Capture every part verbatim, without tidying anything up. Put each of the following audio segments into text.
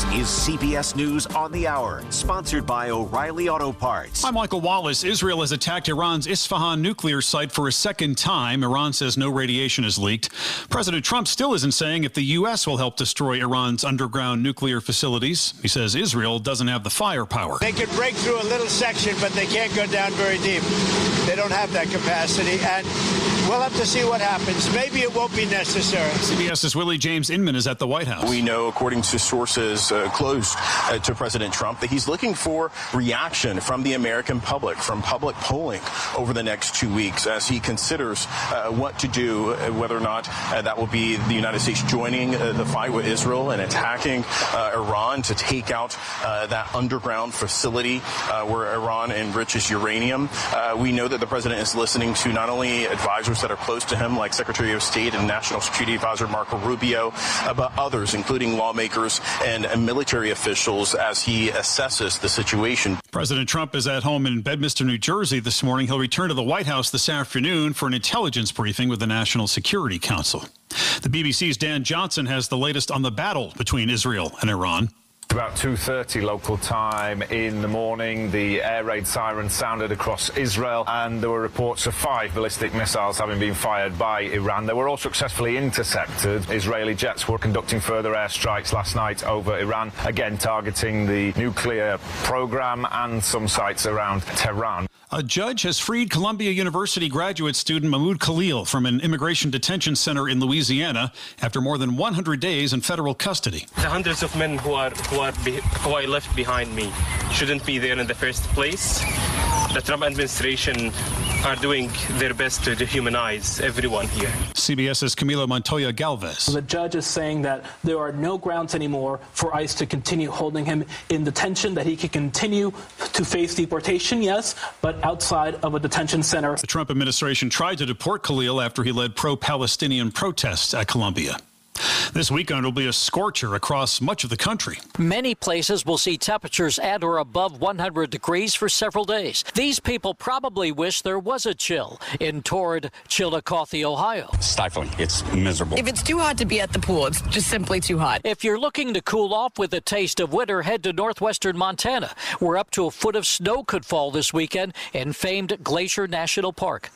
is C B S News on the Hour, sponsored by O'Reilly Auto Parts. I'm Michael Wallace. Israel has attacked Iran's Isfahan nuclear site for a second time. Iran says no radiation is leaked. President Trump still isn't saying if the U S will help destroy Iran's underground nuclear facilities. He says Israel doesn't have the firepower. They can break through a little section, but they can't go down very deep. They don't have that capacity, and we'll have to see what happens. Maybe it won't be necessary. CBS's Willie James Inman is at the White House. We know, according to sources uh, close uh, to President Trump, that he's looking for reaction from the American public, from public polling over the next two weeks as he considers uh, what to do, uh, whether or not uh, that will be the United States joining uh, the fight with Israel and attacking uh, Iran to take out uh, that underground facility uh, where Iran enriches uranium. Uh, we know that the president is listening to not only advisors that are close to him, like Secretary of State and National Security Advisor Marco Rubio, uh, but others, including lawmakers and uh, military officials, as he assesses the situation. President Trump is at home in Bedminster, New Jersey this morning. He'll return to the White House this afternoon for an intelligence briefing with the National Security Council. The B B C's Dan Johnson has the latest on the battle between Israel and Iran. About two thirty local time in the morning, the air raid siren sounded across Israel, and there were reports of five ballistic missiles having been fired by Iran. They were all successfully intercepted. Israeli jets were conducting further airstrikes last night over Iran, again targeting the nuclear program and some sites around Tehran. A judge has freed Columbia University graduate student Mahmoud Khalil from an immigration detention center in Louisiana after more than one hundred days in federal custody. The hundreds of men who are who are be, who I left behind me shouldn't be there in the first place. The Trump administration are doing their best to dehumanize everyone here. CBS's Camila Montoya Galvez. The judge is saying that there are no grounds anymore for ICE to continue holding him in detention, that he can continue to face deportation, yes, but outside of a detention center. The Trump administration tried to deport Khalil after he led pro-Palestinian protests at Columbia. This weekend will be a scorcher across much of the country. Many places will see temperatures at or above one hundred degrees for several days. These people probably wish there was a chill in torrid Chillicothe, Ohio. Stifling. It's miserable. If it's too hot to be at the pool, it's just simply too hot. If you're looking to cool off with a taste of winter, head to northwestern Montana, where up to a foot of snow could fall this weekend in famed Glacier National Park.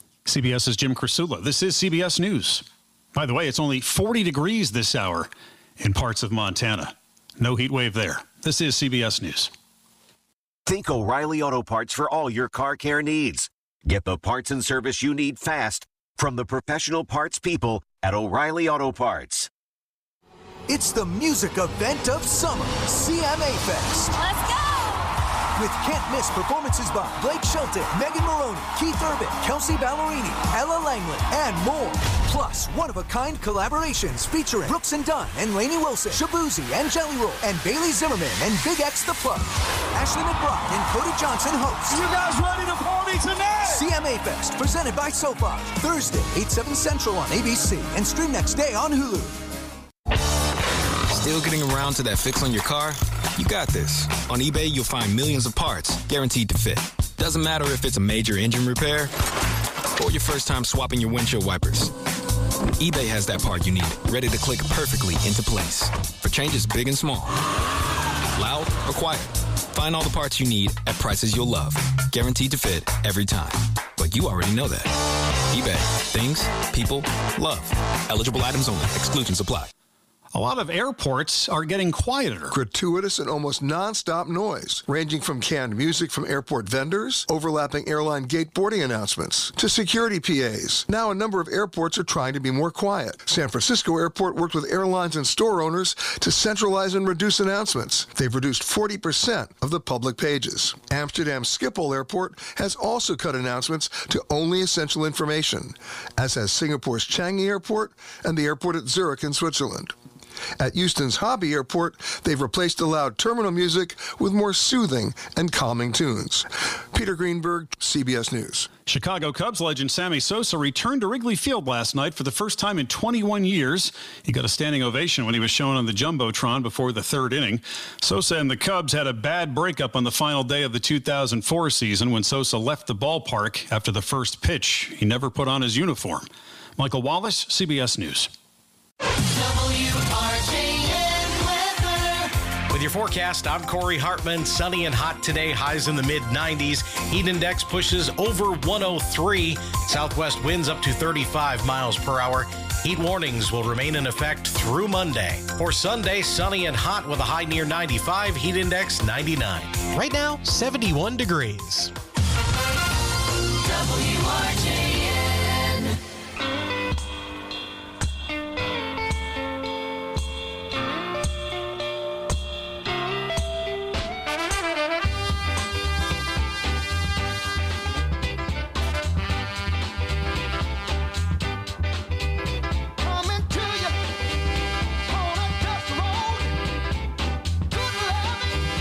CBS's Jim Krasula. This is C B S News. By the way, it's only forty degrees this hour in parts of Montana. No heat wave there. This is C B S News. Think O'Reilly Auto Parts for all your car care needs. Get the parts and service you need fast from the professional parts people at O'Reilly Auto Parts. It's the music event of summer, C M A Fest. Let's go! With can't-miss performances by Blake Shelton, Megan Moroney, Keith Urban, Kelsey Ballerini, Ella Langley, and more. Plus, one-of-a-kind collaborations featuring Brooks and Dunn and Lainey Wilson, Shabuzi and Jelly Roll, and Bailey Zimmerman and Big X The Plug. Ashley McBride and Cody Johnson host. You guys ready to party tonight? C M A Fest, presented by SoFi. Thursday, eight, seven Central on A B C, and stream next day on Hulu. Still getting around to that fix on your car? You got this. On eBay, you'll find millions of parts guaranteed to fit. Doesn't matter if it's a major engine repair or your first time swapping your windshield wipers. eBay has that part you need, ready to click perfectly into place for changes big and small, loud or quiet. Find all the parts you need at prices you'll love, guaranteed to fit every time. But you already know that. eBay. Things, people, love. Eligible items only. Exclusions apply. A lot of airports are getting quieter. Gratuitous and almost nonstop noise, ranging from canned music from airport vendors, overlapping airline gate boarding announcements, to security P As. Now a number of airports are trying to be more quiet. San Francisco Airport worked with airlines and store owners to centralize and reduce announcements. They've reduced forty percent of the public pages. Amsterdam Schiphol Airport has also cut announcements to only essential information, as has Singapore's Changi Airport and the airport at Zurich in Switzerland. At Houston's Hobby Airport, they've replaced the loud terminal music with more soothing and calming tunes. Peter Greenberg, C B S News. Chicago Cubs legend Sammy Sosa returned to Wrigley Field last night for the first time in twenty-one years. He got a standing ovation when he was shown on the Jumbotron before the third inning. Sosa and the Cubs had a bad breakup on the final day of the two thousand four season when Sosa left the ballpark after the first pitch. He never put on his uniform. Michael Wallace, C B S News. W R J N weather. With your forecast, I'm Corey Hartman. Sunny and hot today, highs in the mid nineties. Heat index pushes over one oh three. Southwest winds up to thirty-five miles per hour. Heat warnings will remain in effect through Monday. For Sunday, sunny and hot with a high near ninety-five, heat index ninety-nine. Right now, seventy-one degrees. W R J N.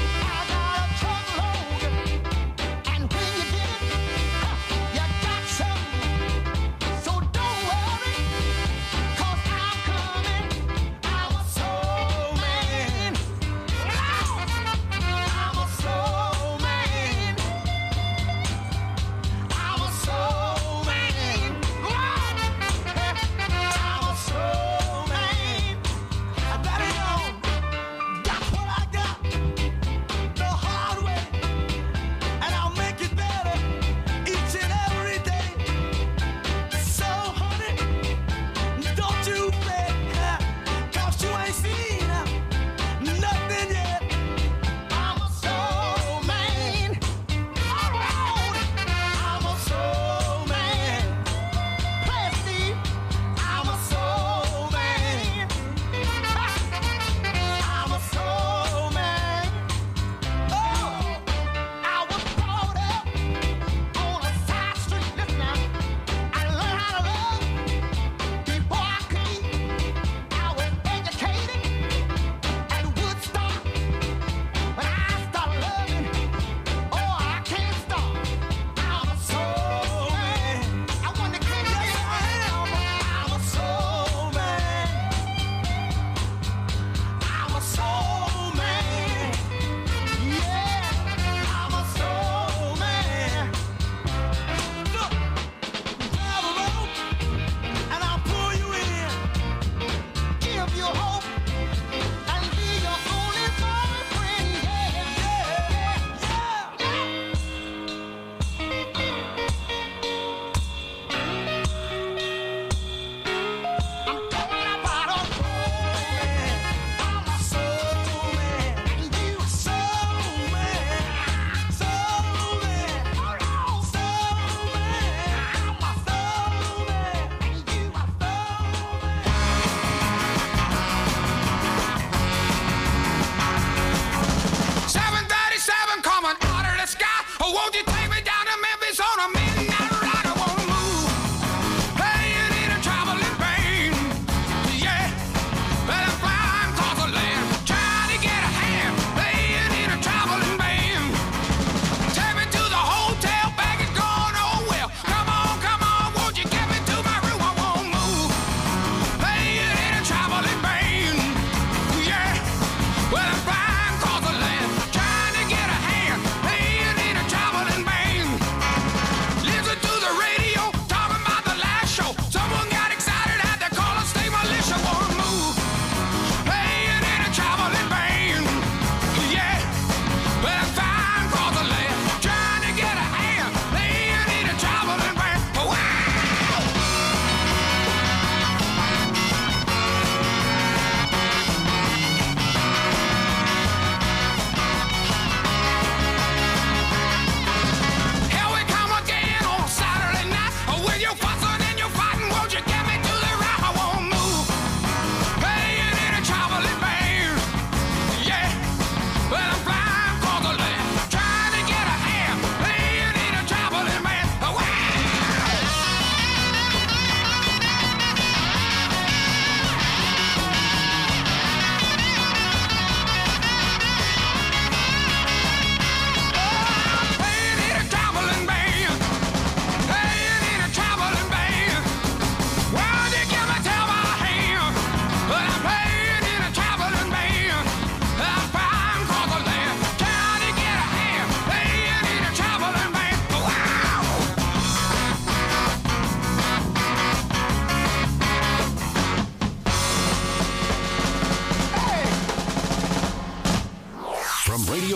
So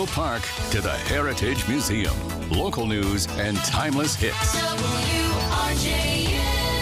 Park to the Heritage Museum. Local news and timeless hits. W R J N.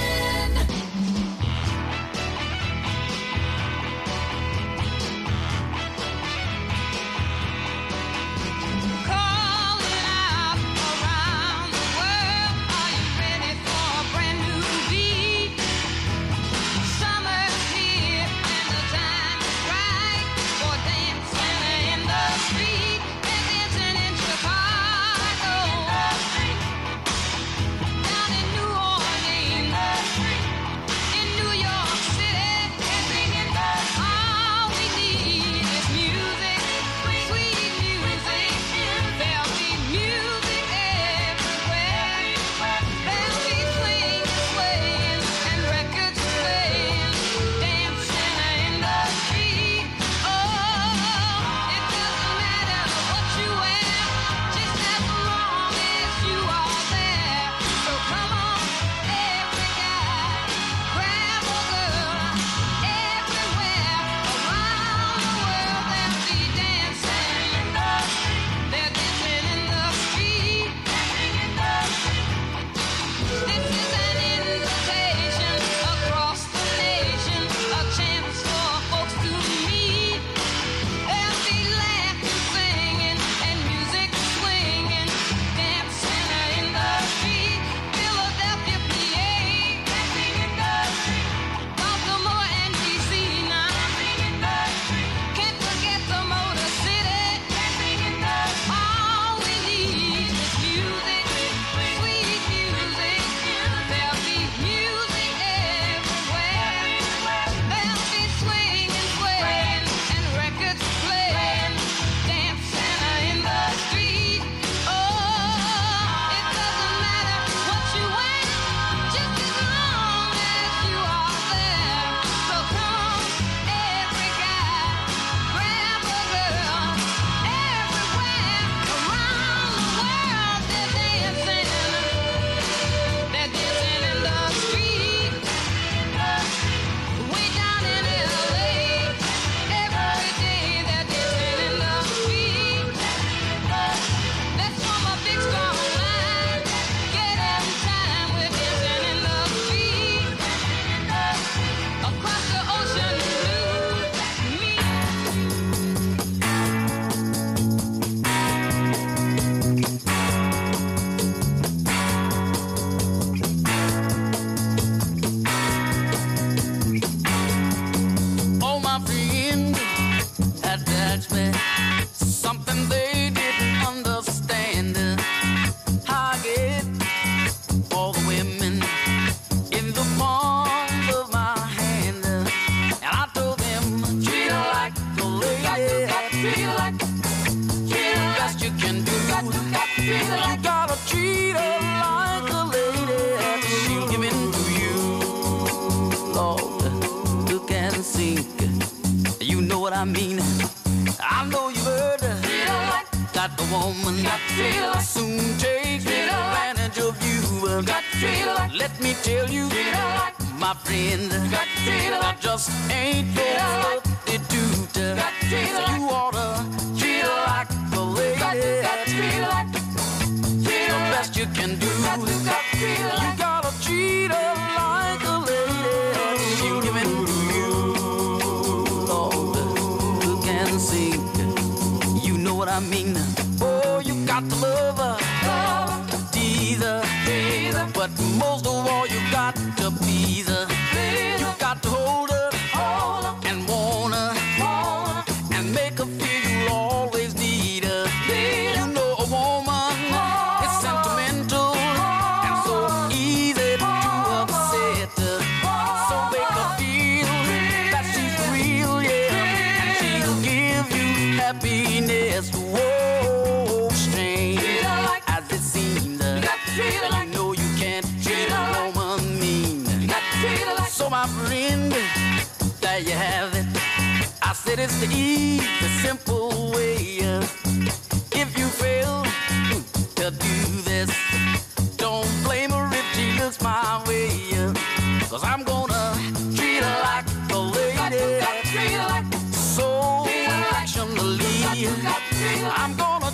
It's the easy, simple way. If you fail to do this, don't blame her if she looks my way. Cause I'm gonna treat her like a lady, so affectionately. I'm gonna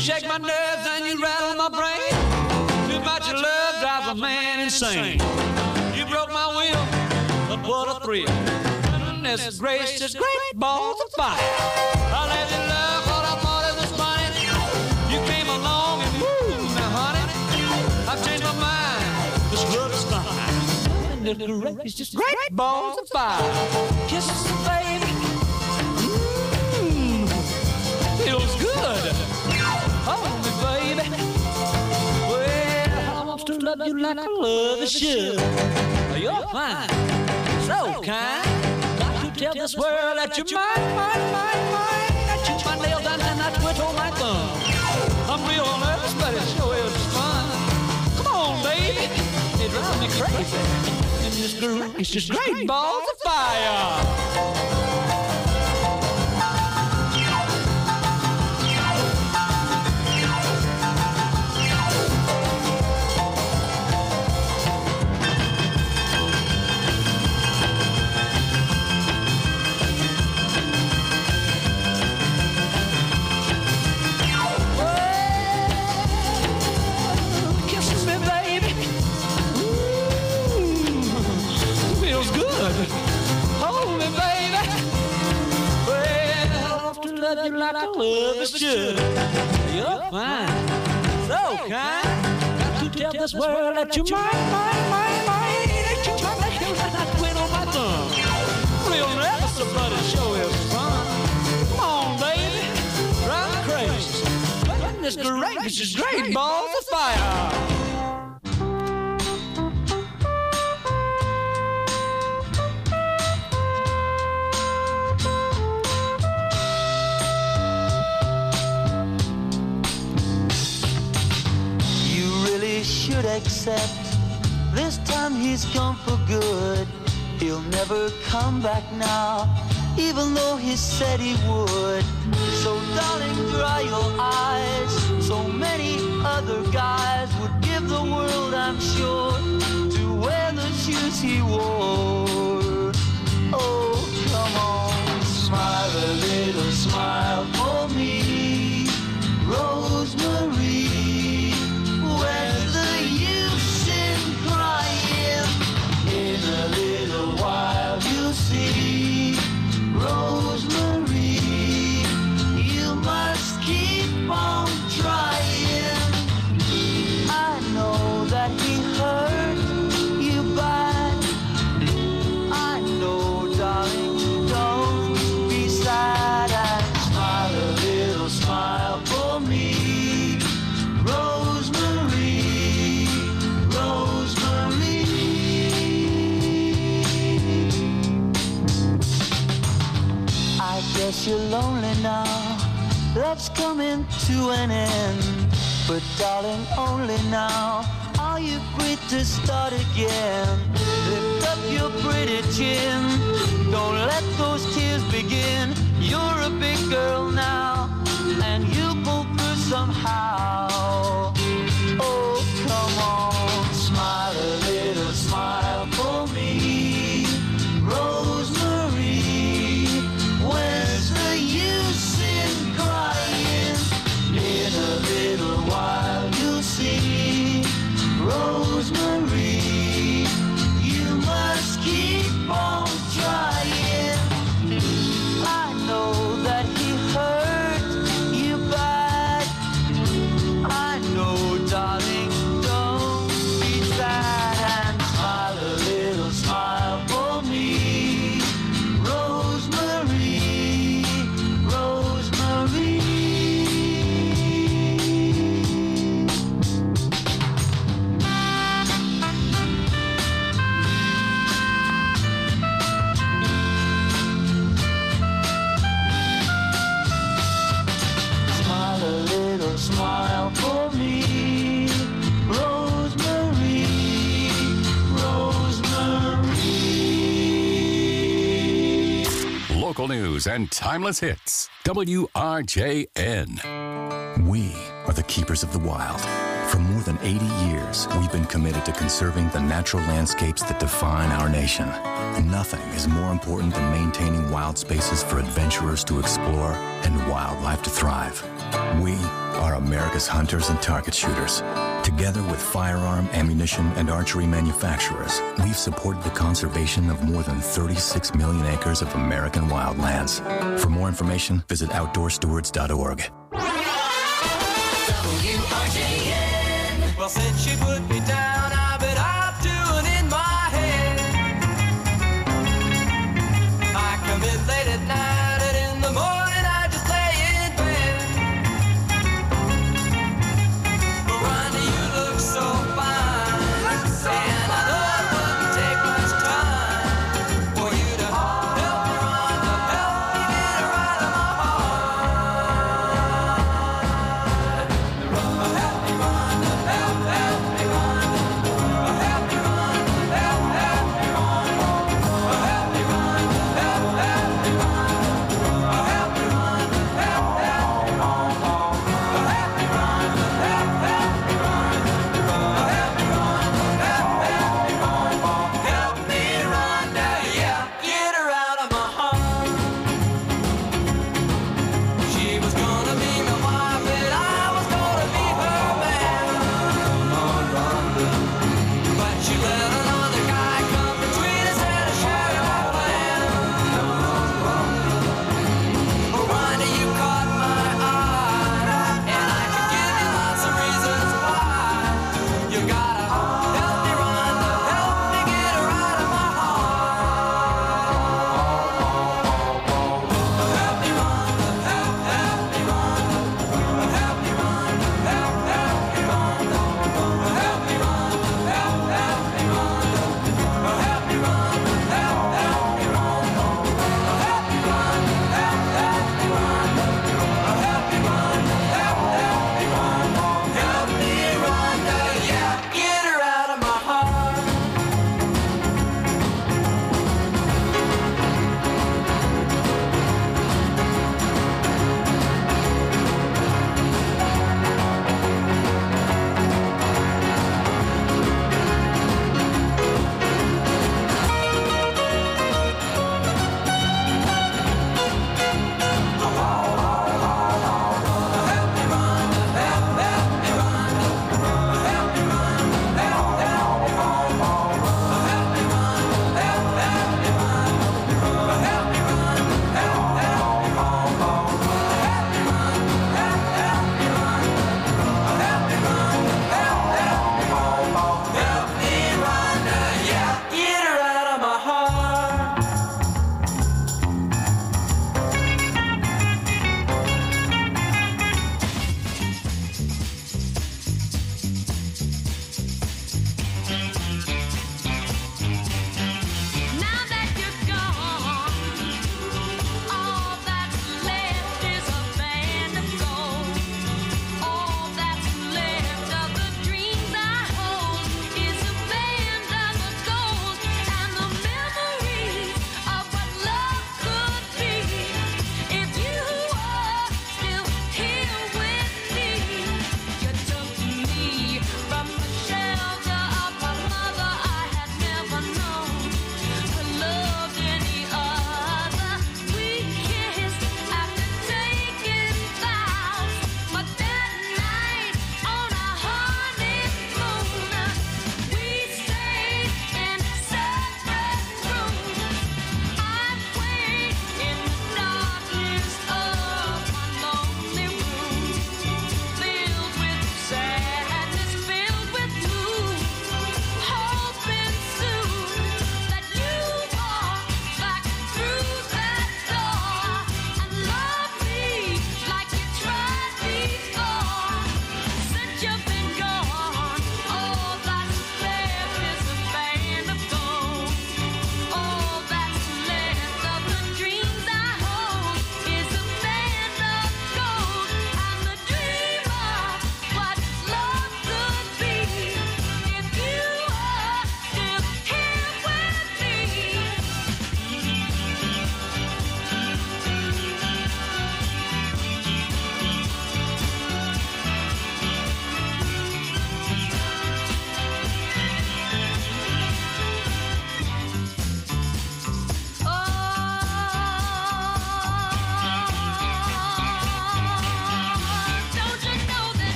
shake my nerves and you rattle my brain. Too much of love drives a man insane. You broke my will, but what a thrill. Goodness gracious, great balls of fire. I let you love what I thought it was funny. You came along and woo, now honey, I've changed my mind. This love is fine. Goodness gracious, great balls of fire. Kisses, baby. Mmm, feels good. Hold me, baby. Well, I want to love you like I love the should. You're fine, so kind. Got to tell this world that you're mine, mine, mine, mine. That you my nails down and I twiddle my thumb. I'm real nervous, but it sure is fun. Come on, baby, it drives me crazy. And this girl, it's just great balls of fire. Hold me, baby. Well, I want to love you like I love is should. You're fine, so kind. Got to tell this world that you're mine, mine, mine, mine. That you my nails and I quit on my thumb. Real nervous, but it sure is fun. Come on, baby, drive me crazy. Goodness gracious, great balls of fire. Should accept this time he's gone for good. He'll never come back now, even though he said he would. So darling, dry your eyes. So many other guys would give the world, I'm sure, to wear the shoes he wore. Oh, come on, smile a little smile for me, Rosemary. Where's the use in crying? In a little while you'll see, Rosemary, you must keep on trying. I know that he hurt you bad. I know, darling, don't be sad and smile a little smile for me, Rosemary. I guess you're lonely now, love's coming to an end. But darling, only now are you free to start again. Lift up your pretty chin, don't let those tears begin. You're a big girl now, and you'll pull through somehow. Oh, come on, smile a little smile for me, Rosemary. Where's the use in crying? In a little while you'll see, Rosemary, you must keep on trying. I know that he hurt you bad. I know, darling, don't be sad and smile a little smile for me, Rosemary, Rosemary. Smile a little smile for me, Rosemary, Rosemary. Local news and timeless hits. W R J N. We are the keepers of the wild. For more than eighty years, we've been committed to conserving the natural landscapes that define our nation. Nothing is more important than maintaining wild spaces for adventurers to explore and wildlife to thrive. We are America's hunters and target shooters. Together with firearm, ammunition, and archery manufacturers, we've supported the conservation of more than thirty-six million acres of American wildlands. For more information, visit outdoor stewards dot org. W R J N. Well, since she put me down, I've been out doing in my head. I come in late at night, and in the morning I just lay in bed. But Ronnie, you look so fine, and I know it wouldn't take much time for you to help me, Rhonda, help me get her out of my heart. Help me, Rhonda, help, help me, Rhonda.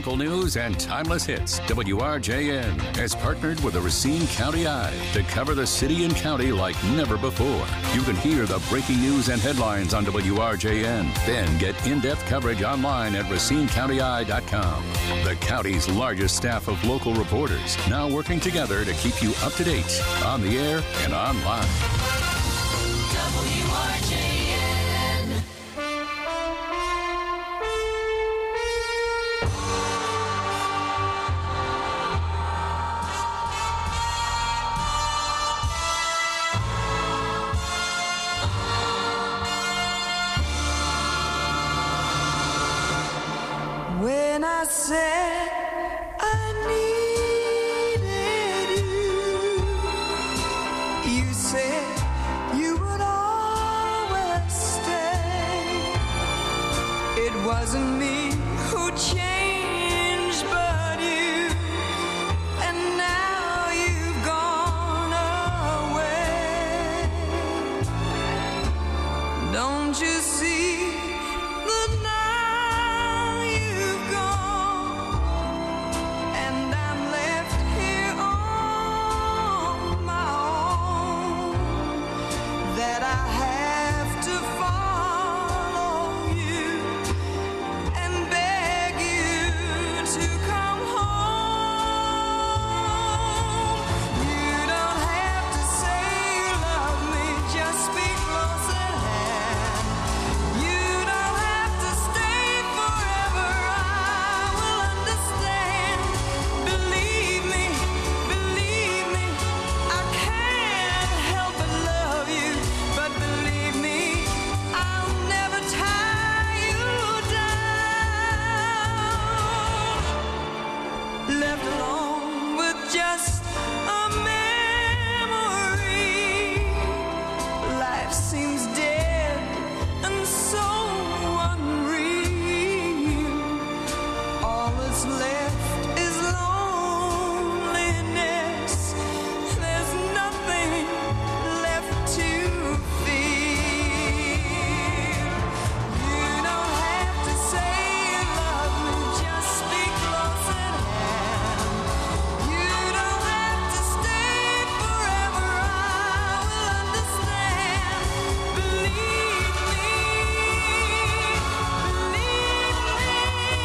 Local news and timeless hits. W R J N has partnered with the Racine County Eye to cover the city and county like never before. You can hear the breaking news and headlines on W R J N. Then get in-depth coverage online at racine county eye dot com. The county's largest staff of local reporters now working together to keep you up to date on the air and online. W R J N. When I said I needed you, you said you would always stay. It wasn't me who changed, but you. And now you've gone away. Don't you see that now you've gone, and I'm left here on my own, that I have to follow you and beg you to come home. You don't have to say you love me, just be close at hand. You don't have to stay forever, I will understand. Believe me, believe me, I can't help but love you. But believe me, I'll never tie you down. Left alone with just a memory. Life seems dead and so unreal. All that's left is loneliness. There's nothing left to feel. You don't have to say you love me, just be close at hand. You don't have to stay forever, I will understand. Believe me, believe me.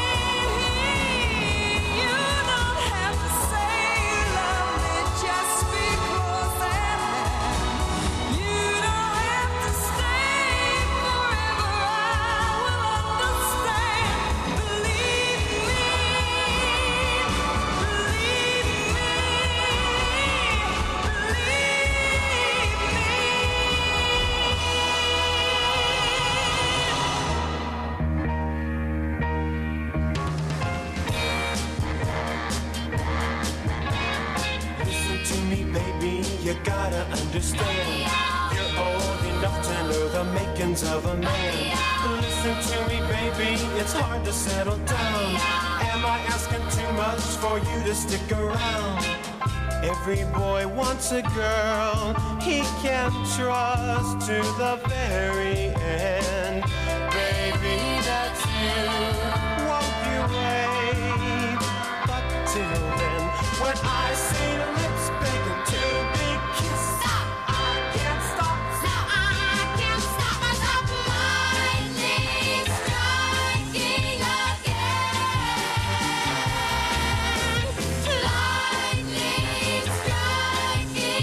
You don't have to say you love me, just be close at hand. You don't have to stay forever, I will understand. Believe me, Listen to me, baby, you gotta understand. You're old enough to know the makings of a man. Listen to me, baby, it's hard to settle down. Am I asking too much for you to stick around? Every boy wants a girl he can trust to the very end. Baby, that's you. Won't you wait? But till then, when I see your lips begging to be kissed, I can't stop. No, I can't stop myself. Lightning striking again. Lightning striking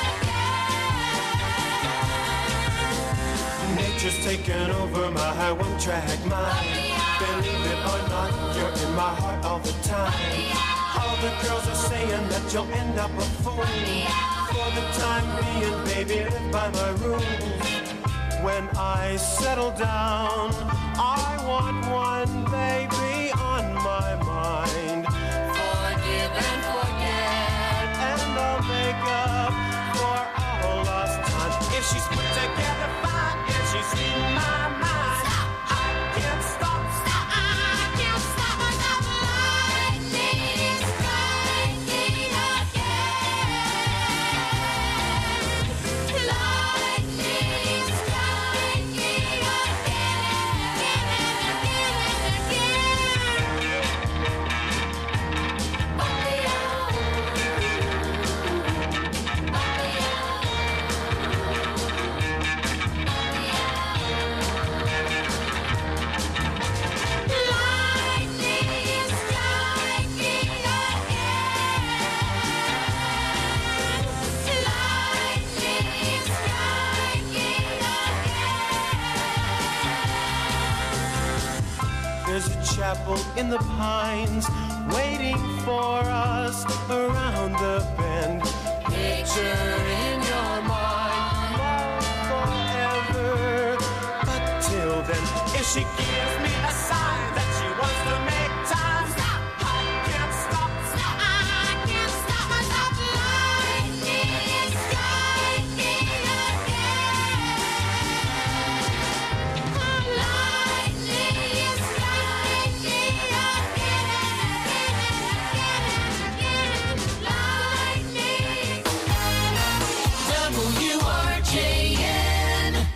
again. Nature's taken over my one-track mind. Believe it or not, you're in my heart all the time. All the girls are saying that you'll end up a fool. For the time being, baby, live by my rules. When I settle down, I want one baby on my mind. Forgive and forget, and I'll make up for all lost time. If she's put together fine, if she's reading my mind, I can't stop. Stop, I can't stop myself. Lightning striking again. Lightning striking again. chapel in the pines, waiting for us around the bend. Picture in your mind, love forever. But till then, if she gives me a sign that she wants to make time, stop, I can't stop, stop, I can't stop myself. Lightning is striking again. Lightning is striking again and again and again and again. Lightning. W R J N.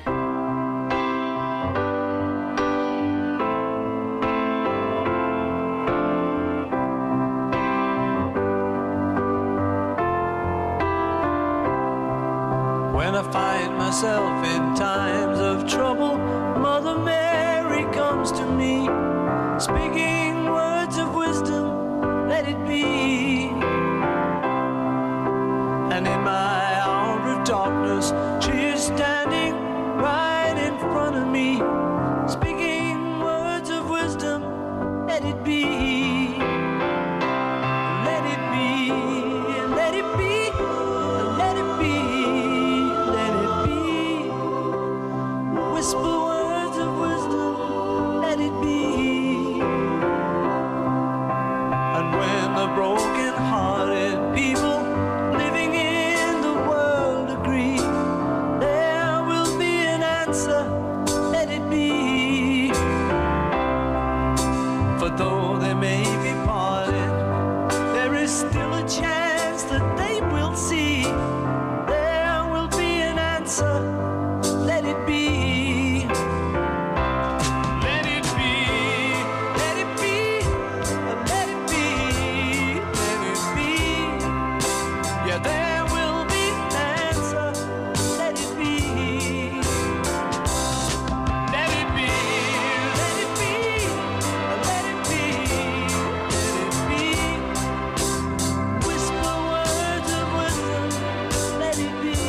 When I find myself in times of trouble, Mother Mary comes to me, speaking words of wisdom, let it be. And in my hour of darkness, she is standing right in front of me, speaking words of wisdom, let it be. Let it be, let it be, let it be. Whisper words of wisdom, let it be. And when the broken-hearted people living in the world agree, there will be an answer, let it be. For though they may be parted, there is still a chance that they will see. There will be an answer, let it be. Let it be, let it be, let it be, let it be. Yeah, there will be an answer, let it be. Let it be, let it be, let it be, let it be. Whisper words of wisdom, let it be.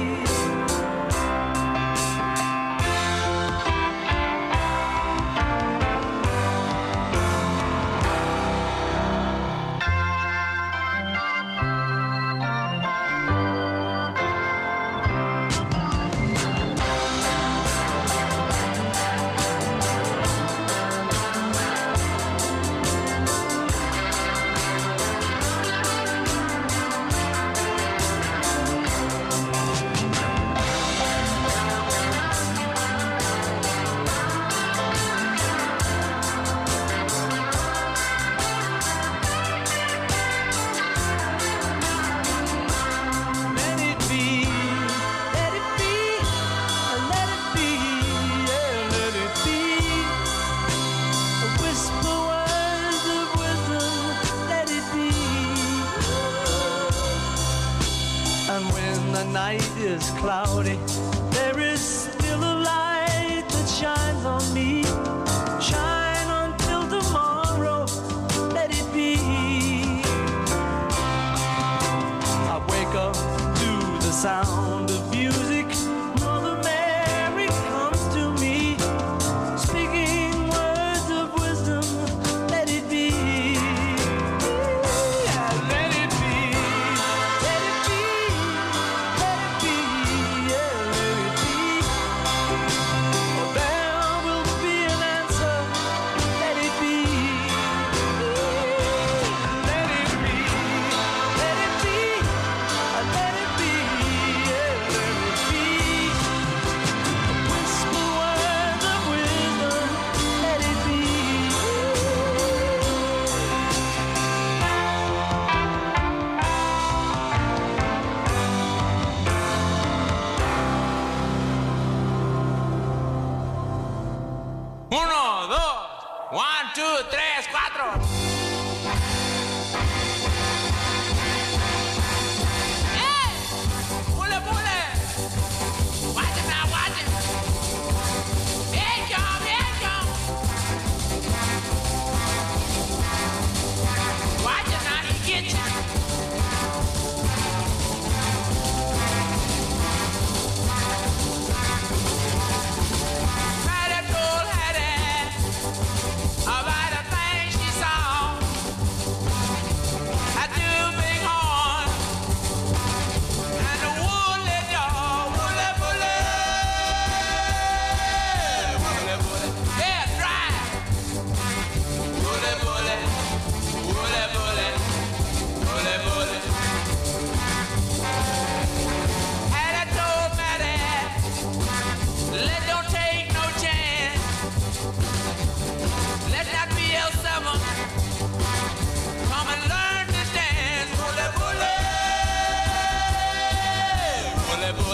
Let it be, let it be, let it be, yeah, let it be. Whisper words of wisdom, let it be. And when the night is cloudy, there is still a light that shines on me. Shine until tomorrow, let it be. I wake up to the sound of music. Mother Mary comes to me, speaking words of wisdom, let it be. Yeah, let it be, let it be, let it be, yeah, let it be. Oh, there will be an answer, let it be. Let it be, let it be, let it be, yeah, let it be. Whisper words of wisdom, let it be. Uno, dos, one, two, tres, cuatro. ¡Eh! ¡Pule, pule! ¡Watch it now, watch it! ¡Bien, John, bien, John! Watch it now, he get you. Had it, told, had it. About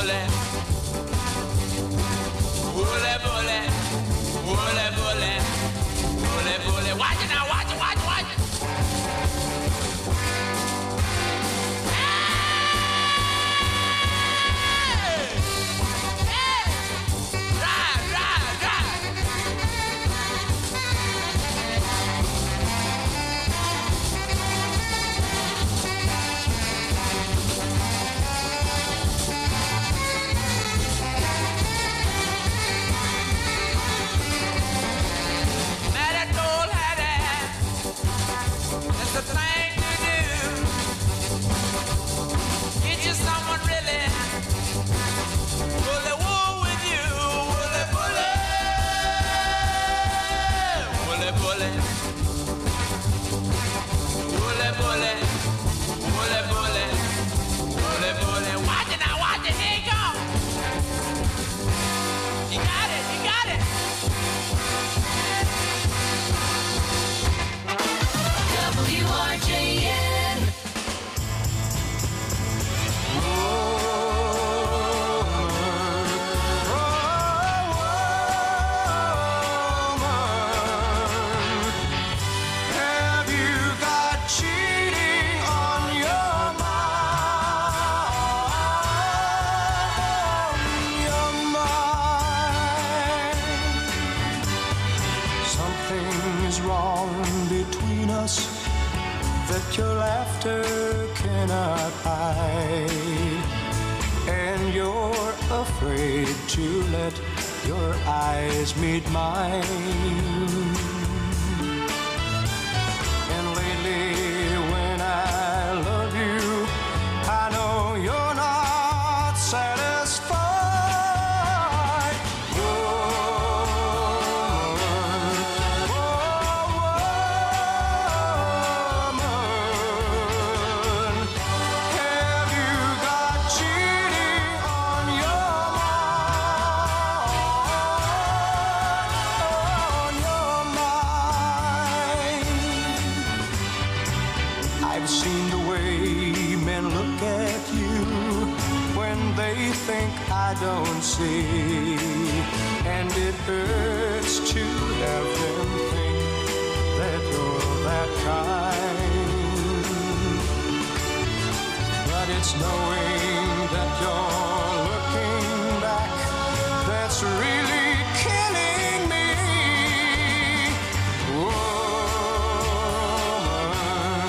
bullet. Bullet, bullet. Bullet, bullet. Bullet, bullet. Watch it now, watch it, watch it, watch it. The thing to do. Get you someone really bully wool with you. Bully, bully. Bully, bully. Bully, bully. Bully, bully. Bully, bully. Watch it now, watch it. Here you go. You got it, you got it. W R J N. Have you got cheating on your mind? Your mind. Something's wrong between us that your laughter cannot hide, and you're afraid to let your eyes meet mine. And lately when I love you, I know you're not satisfied. Woman, woman, have you got cheating on your mind? On your mind. I've seen the way men look at you when they think I don't see, and it hurts to have them think that you're that kind. But it's knowing that you're looking back that's really killing me. Woman,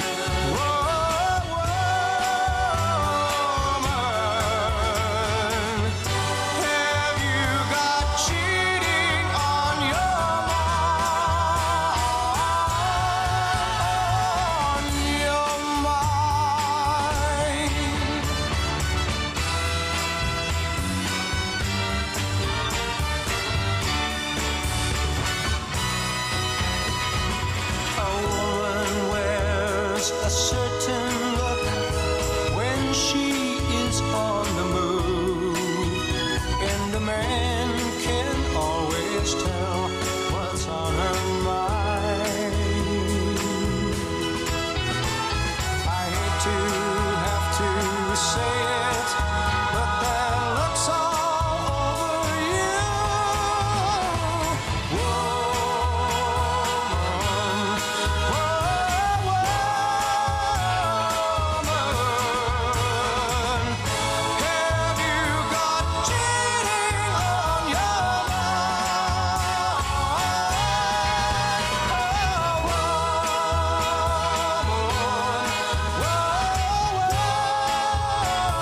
woman, have you got cheating on your mind? On your mind. A woman wears a certain look when she is on the move, and a man can always tell what's on her mind. I hate to have to say it, but that looks all over you. Woman, woman, have you got cheating on your mind?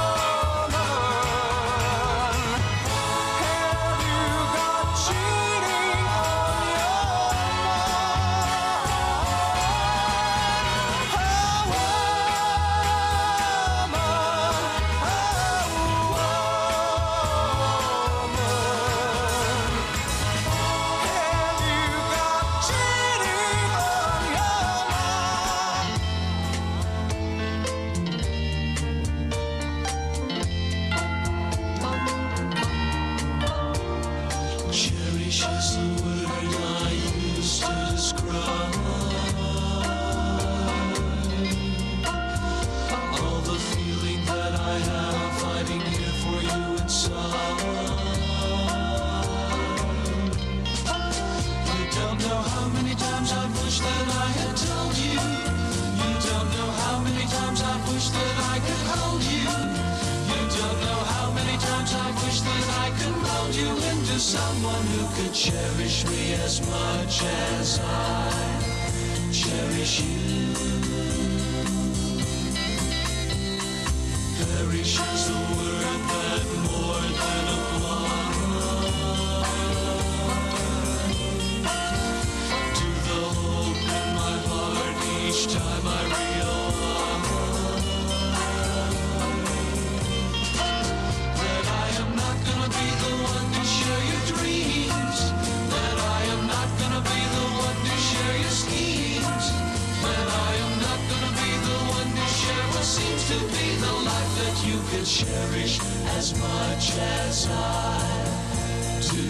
Sometimes I wish that I could mold you into someone who could cherish me as much as I cherish you. Perish is the word that more than applies to the hope in my heart each time I realize that I am not gonna be the one to share your dreams, that I am not gonna be the one to share your schemes, that I am not gonna be the one to share what seems to be the life that you could cherish as much as I do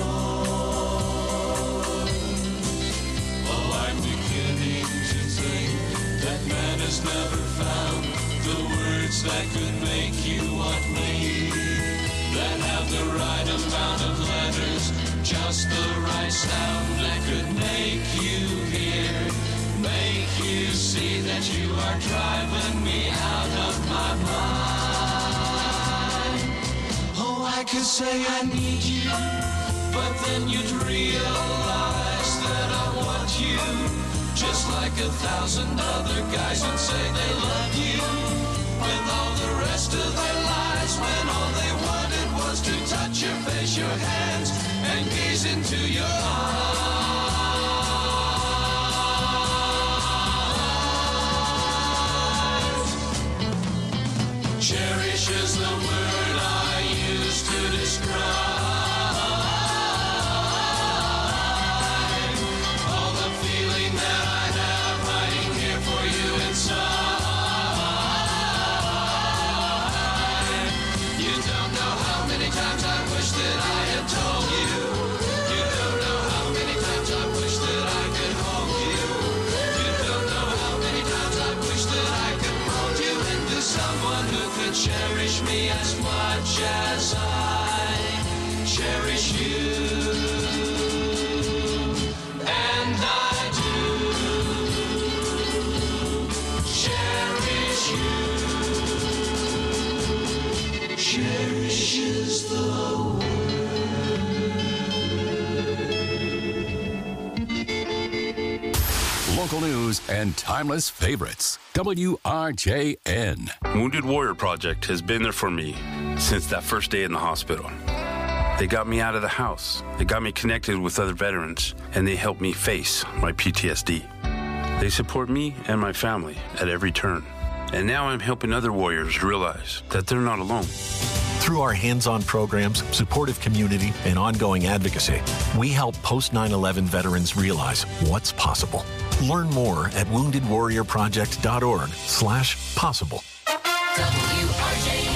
yours. Oh, I'm beginning to think that man has never found the words that could make you want me, that have the right amount of letters, just the right sound that could make you hear, make you see that you are driving me out of my mind. Oh, I could say I need you, but then you'd realize that I want you, just like a thousand other guys would say they love you, with all the rest of their lives, when all they wanted was to touch your face, your hands, and gaze into your eyes. Cherish is the word I use to describe all the feeling that I have hiding here for you inside. You don't know how many times I wish that I had told you. You don't know how many times I wish that I could hold you. You don't know how many times I wish that I could mold you into someone who could cherish me as much as I cherish you. And I do cherish you. Cherish is the Local news and timeless favorites. W R J N. Wounded Warrior Project has been there for me since that first day in the hospital. They got me out of the house. They got me connected with other veterans, and they helped me face my P T S D. They support me and my family at every turn. And now I'm helping other warriors realize that they're not alone. Through our hands-on programs, supportive community, and ongoing advocacy, we help post nine eleven veterans realize what's possible. Learn more at wounded warrior project dot org slash possible. W R J N.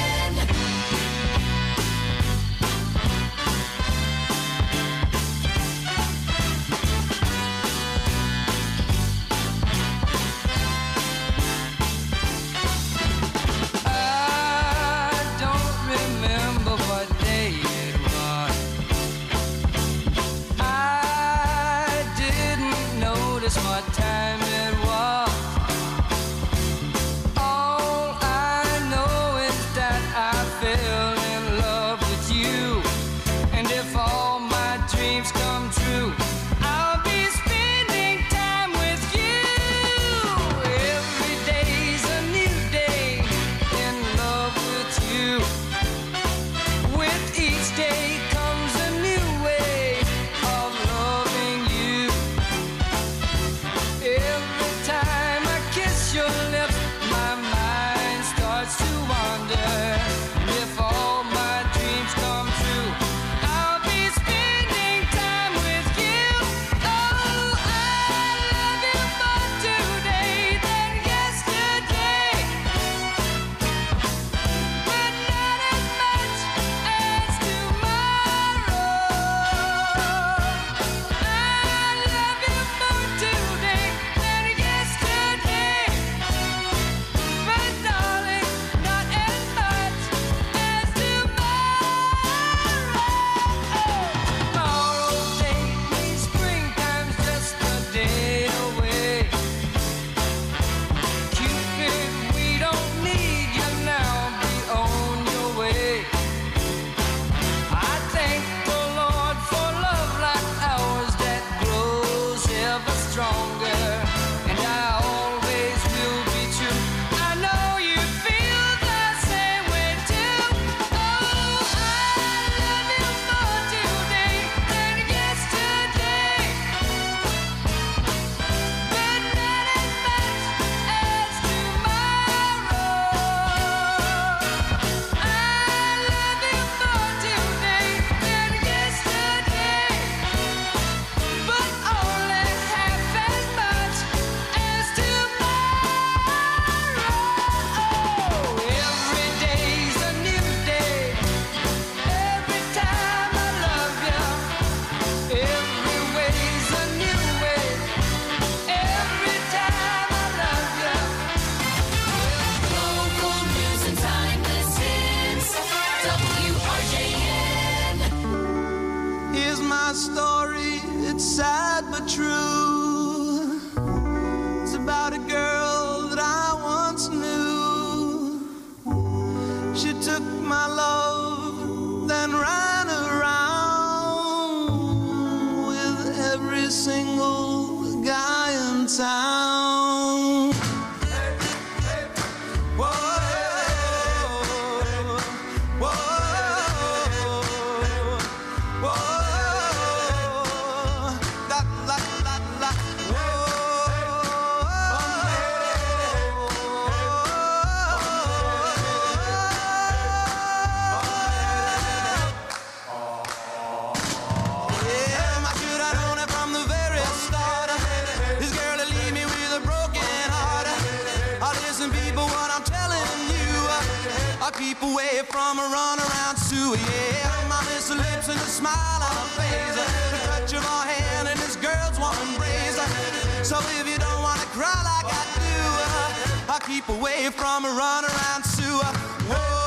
I don't remember what day it was. I didn't notice what time it was. All I sad but true. It's about a girl that I once knew. She took my love, then ran around with every single guy in town. Keep away from a runaround Sue, yeah. My miss her lips and a smile on her face, the touch of her hand and this girl's warm embrace. So if you don't wanna cry like I do, I'll keep away from a runaround Sue. Whoa.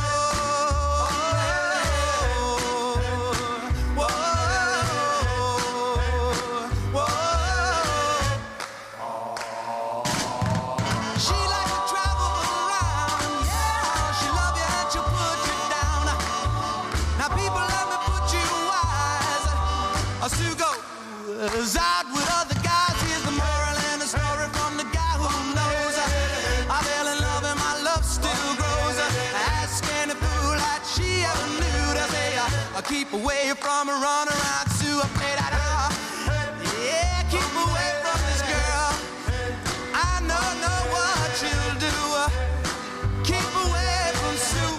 Sue goes out with other guys. Here's the moral and the story from the guy who knows. I fell in love and my love still grows. Ask any fool that she ever knew to say, I keep away from a runaround Sue. I play that out. Yeah, keep away from this girl. I know, know what she'll do. Keep away from Sue.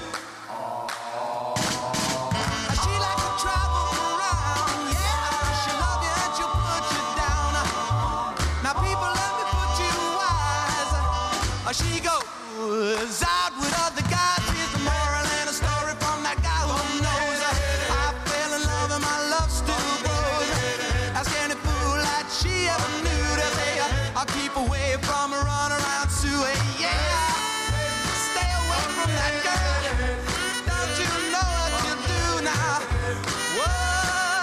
She likes to travel around, yeah. She'll love you and she'll put you down. Now people, let me put you wise. She goes out with other guys. Here's the moral and a story from that guy who knows. I fell in love and my love still grows. Ask any fool that she ever knew to say, I'll keep away from a runaround Sue. Yeah, stay away from that girl. Don't you know what you do now? Whoa.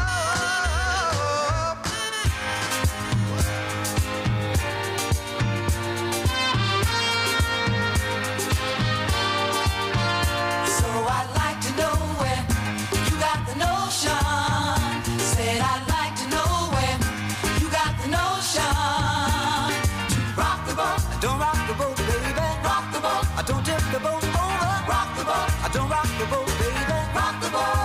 So I'd like to know where you got the notion. Said I'd like to know where you got the notion. To rock the boat, Don't rock the boat, baby. rock the boat, I don't tip the boat over. rock the boat, I don't rock the boat, baby. rock the boat.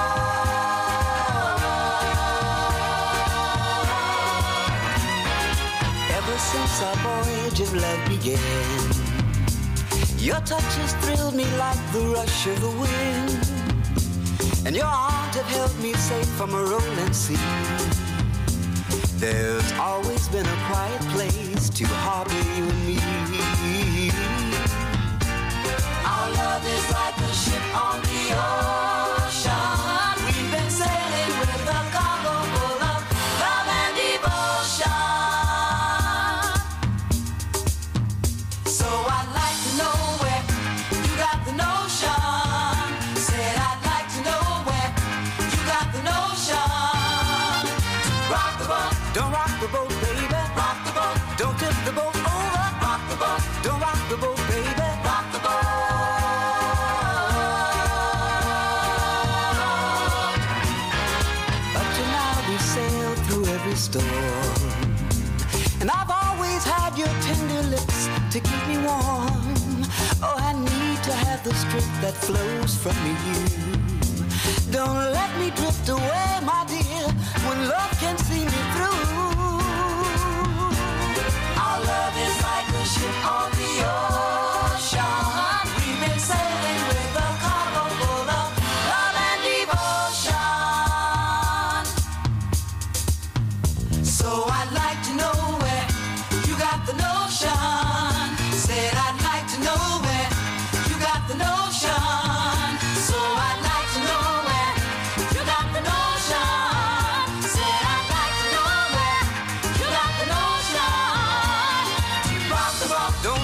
Ever since our voyage of love began, your touch has thrilled me like the rush of the wind, and your arms have held me safe from a rolling sea. There's always been a quiet place to harbor you and me. Our love is like a ship on the ocean. We've been sailing with a cargo full of love and devotion. So I'd like to know where you got the notion. Said I'd like to know where you got the notion. To rock the boat, Don't rock the boat, baby. rock the boat, Don't tip the boat over. rock the boat, Don't rock the boat, baby. rock the boat. Up to now we've sailed through every storm, and I've always had your tender lips to keep me warm. Oh, I need to have the strength that flows from you. Don't let me drift away, my dear, when love can see me through. Our love is like a ship on the ocean. We've been sailing with a cargo full of love and devotion. So I'd like to know where you got the notion. Said I'd like to know where you got the notion. So I'd like to know where you got the notion. Said I'd like to know where you got the notion. To rock the boat, Don't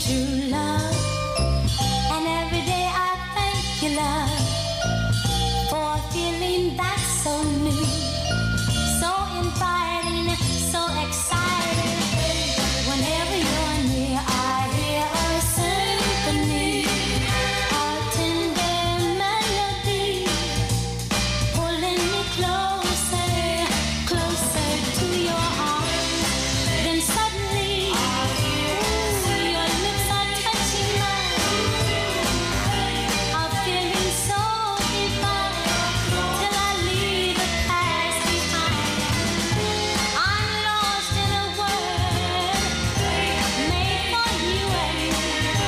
true love. And every day I thank you, love, for a feeling that's so new, so inviting, so exciting. Whenever you're near, I hear a symphony, a tender melody, pulling me closer, closer to your arms. Then suddenly, ooh, your lips are touching mine. I'm feeling so divine till I leave the past behind. I'm lost in a world made for you and me.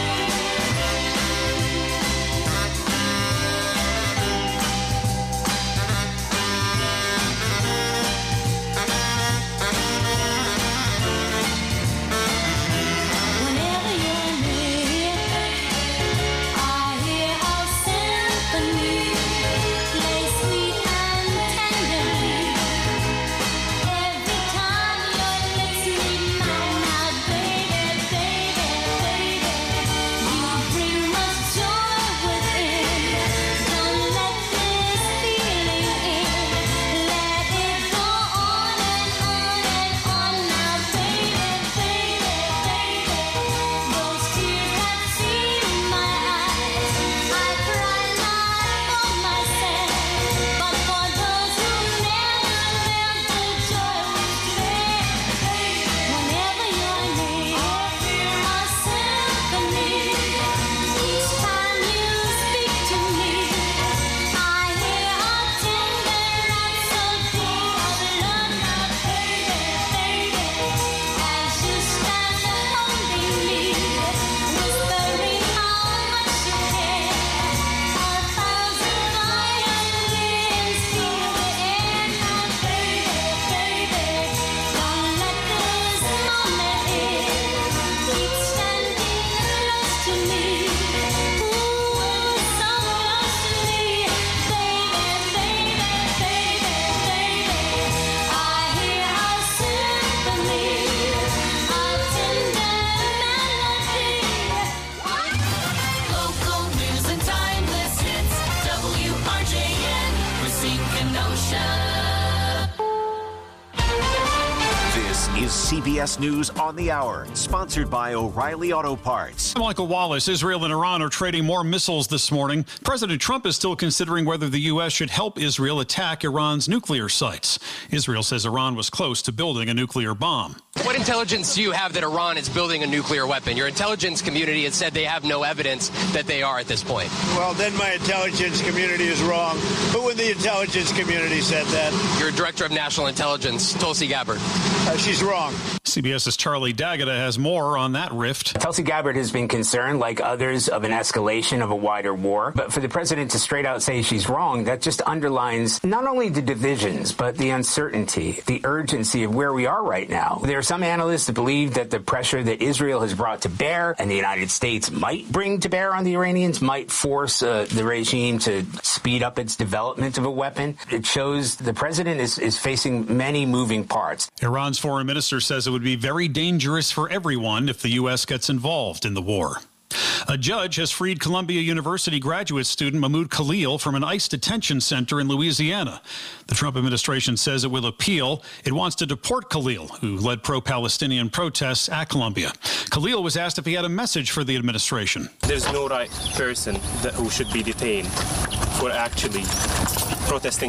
Whenever you're near, I hear a symphony play sweet and tenderly. Every time your lips meet mine, now baby, baby, baby, you bring much joy within. Don't let this feeling in. Let it go on and on and on. Now baby, baby, baby, those tears that see my eyes, I cry not for myself, but for those who never felt the joy with me. Whenever you're near, a symphony. Each time you speak to me, I hear a tender rhapsody of love. Now baby, baby, as you stand holding me, whispering how much you care. A thousand violins fill the air. Now baby, baby, don't let this moment end. Keep standing close to me. Ooh, so close to me. Baby, baby, baby, baby, I hear a symphony, a tender melody. Local news and timeless hits. W R J N, Racine Kenosha. This is C B S News on the Hour, sponsored by O'Reilly Auto Parts. I'm Michael Wallace. Israel and Iran are trading more missiles this morning. President Trump is still considering whether the U S should help Israel attack Iran's nuclear sites. Israel says Iran was close to building a nuclear bomb. What intelligence do you have that Iran is building a nuclear weapon? Your intelligence community has said they have no evidence that they are at this point. Well, then my intelligence community is wrong. Who in the intelligence community said that? Your director of national intelligence, Tulsi Gabbard. Uh, she's wrong. CBS's Charlie D'Agata has more on that rift. Tulsi Gabbard has been concerned, like others, of an escalation of a wider war. But for the president to straight out say she's wrong, that just underlines not only the divisions, but the uncertainty, the urgency of where we are right now. There are some analysts that believe that the pressure that Israel has brought to bear and the United States might bring to bear on the Iranians might force uh, the regime to speed up its development of a weapon. It shows the president is, is facing many moving parts. Iran's foreign minister says it would be very dangerous for everyone if the U S gets involved in the war. A judge has freed Columbia University graduate student Mahmoud Khalil from an ICE detention center in Louisiana. The Trump administration says it will appeal. It wants to deport Khalil, who led pro-Palestinian protests at Columbia. Khalil was asked if he had a message for the administration. There's no right person that, who should be detained for actually protesting